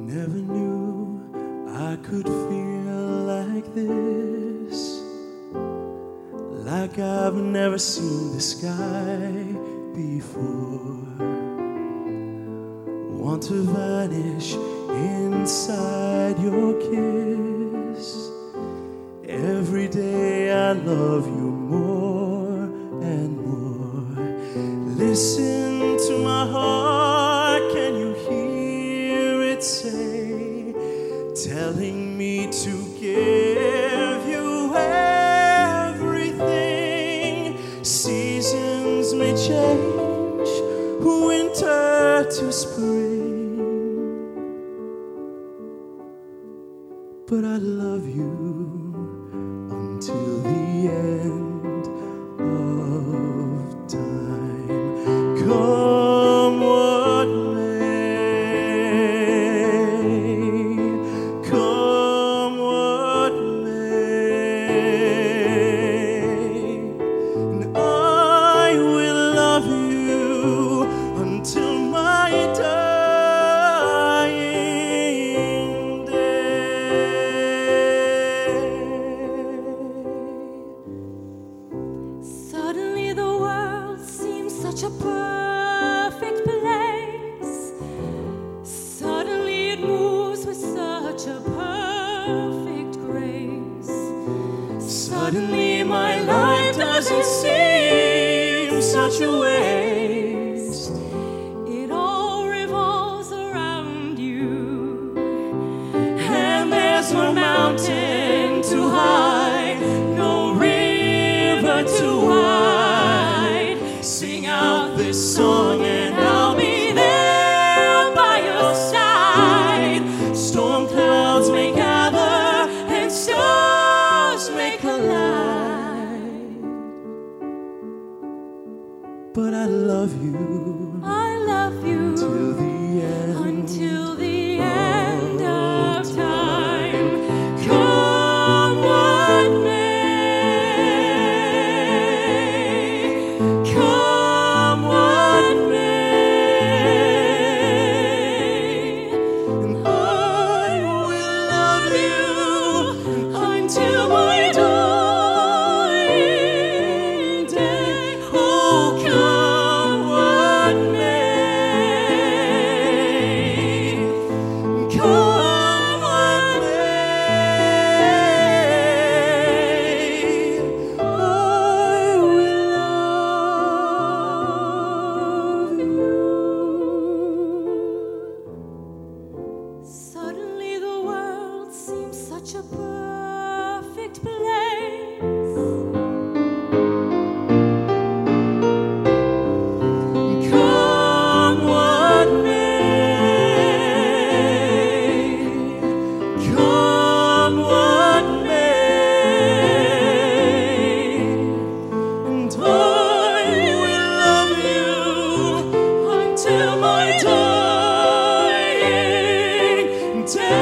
Never knew I could feel like this, like I've never seen the sky before. Want to vanish inside your kiss. Every day I love you more and more. Listen to my heart, can you hear it say, telling me to give you everything. Seasons may change, winter to spring, but I love you until the end of time. Come what may, come what may, and I will love you until my dying day. Suddenly the world seems such a perfect place. Suddenly it moves with such a perfect grace. Suddenly my life doesn't seem such a waste. It all revolves around you, and there's no mountain too high, no river too wide. Sing out this song and I'll be there by your side. Storm clouds may gather and stars may collide, But I love you I love you till the end. until the end of time. Come what may, come what may, And I will love you until my dying day. Oh, come what may, come what may, I will love you. Suddenly the world seems such a perfect place. Come what may, come what may, And I will love you until my dying day.